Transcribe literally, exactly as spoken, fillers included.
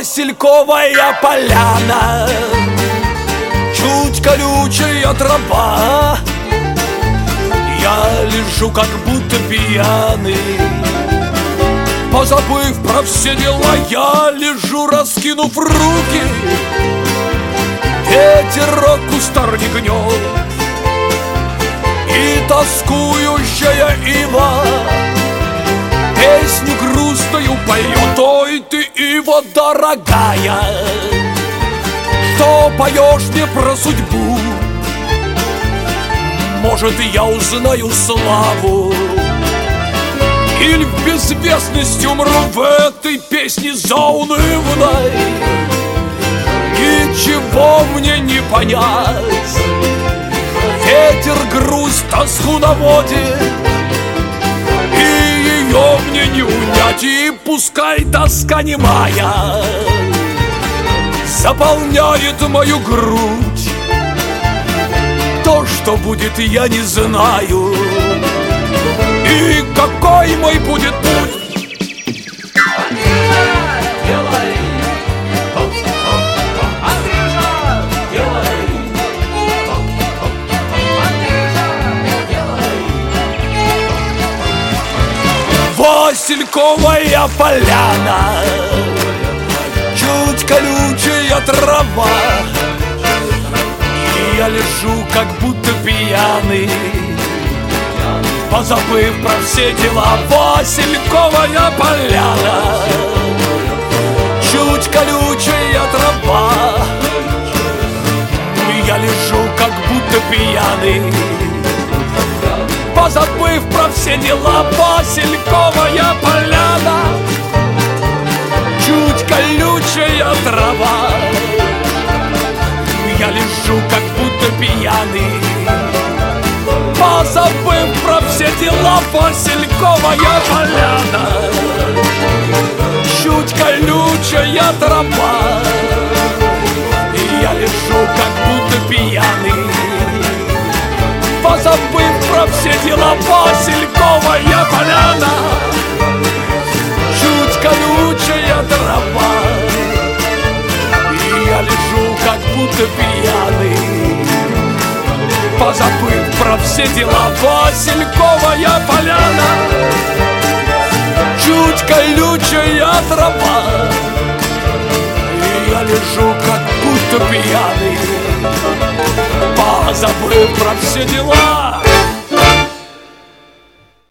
Васильковая поляна, чуть колючая трава. Я лежу как будто пьяный, позабыв про все дела. Я лежу, раскинув руки, ветерок кустарник гнет, и тоскующая ива песню грустную поет. Ой, ты, ива дорогая, что поешь мне про судьбу? Может, я узнаю славу, или в безвестности умру в этой песне заунывной. Ничего мне не понять, ветер грусть, тоску наводит, и ее мне не унять. И пускай тоска немая заполняет мою грудь, то, что будет, я не знаю, и какой мой будет путь. Васильковая поляна, чуть колючая трава. И я лежу, как будто пьяный, позабыв про все дела. Васильковая поляна, чуть колючая трава. И я лежу, как будто пьяный, позабыв про все дела. Васильковая поляна, чуть колючая трава. Я лежу, как будто пьяный, позабыв про все дела. Васильковая поляна, чуть колючая трава. Я лежу, как будто пьяный, позабыв про все дела. Васильковая поляна, чуть колючая трава. И я лежу, как будто пьяный, позабыв про все дела. Васильковая поляна, чуть колючая трава. И я лежу, как будто пьяный, позабыв про все дела.